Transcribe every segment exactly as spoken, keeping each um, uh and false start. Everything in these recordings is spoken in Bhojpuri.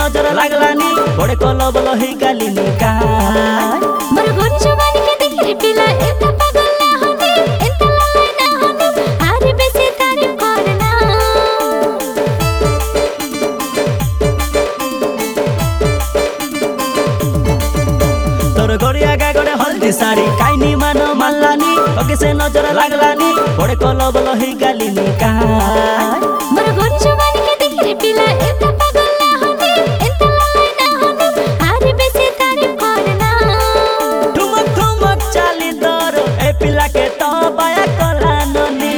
नजर लागलानी बड़े कलो बलो ही गालिनी का मोर गोरी जवानी के देखले पिला एत पागल ना होनी एत ललाई ना होनी आरे बेसी तारीफ करना तोर गोरिया गा गोरे हल्दी साड़ी काइनी मानो मानलानी ओके से नजर लागलानी बड़े कलो बलो ही गालिनी का मोर गोरी जवानी के देखले पिला एत पागल ना होनी एत ललाई ना होनी आरे बेसी तारीफ करना ठुमक ठुमक चाली दर ए पिला के तो बाया कला ननी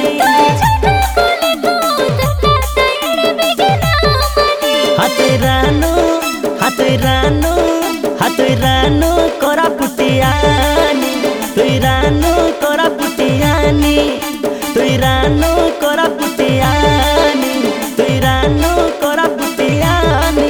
हाते रानो हाते रानो हाते रानो कोरा पुटियानी तुई रानो कोरा पुटियानी तुई रानो कोरा पुटियानी तुई रानो कोरा पुटियानी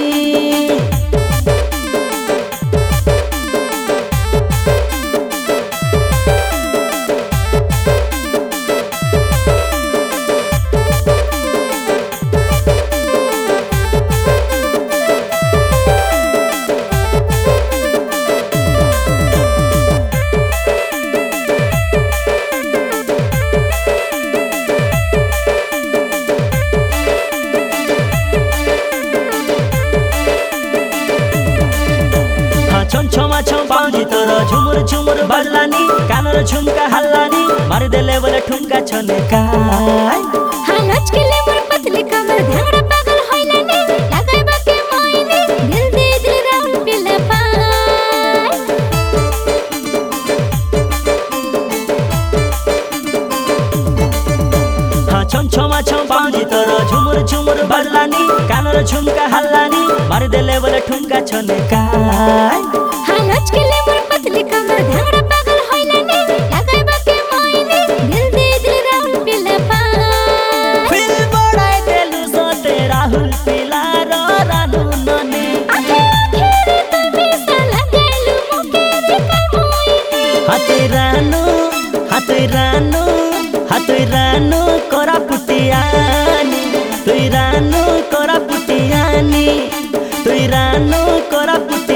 छम छमा छम पाउजी तोर झुमुर झुमुर बजलानी कानर झुमका हल्लानी मार देले बोले ठुमका छने काय हां लचकेले मोर पतली कमर धांगड़ा पागल होइला ने लगाय बाके मोइने दिल दे दिल राउल पिला पाय हां छम छमा छम पाउजी तोर झुमुर झुमुर बजलानी कानर झुमका हल्लानी मार देले बोले ठुमका छने काय हां लचकेले मोर पतली कमर धांगड़ा पागल होइला ने लगाय बाके मोइने दिल दे दिल राउल पिला पाय फिल बड़ाई देलु सोते राहुल पिला रो रानू नने आखिर तबे साला गेलु मुके रे काय मोइने हाते रानू हाते रानू हाते रानू कोरा पुटियानी तुई रानू कोरा पुटियानी तुई रानू कोरा पुटियानी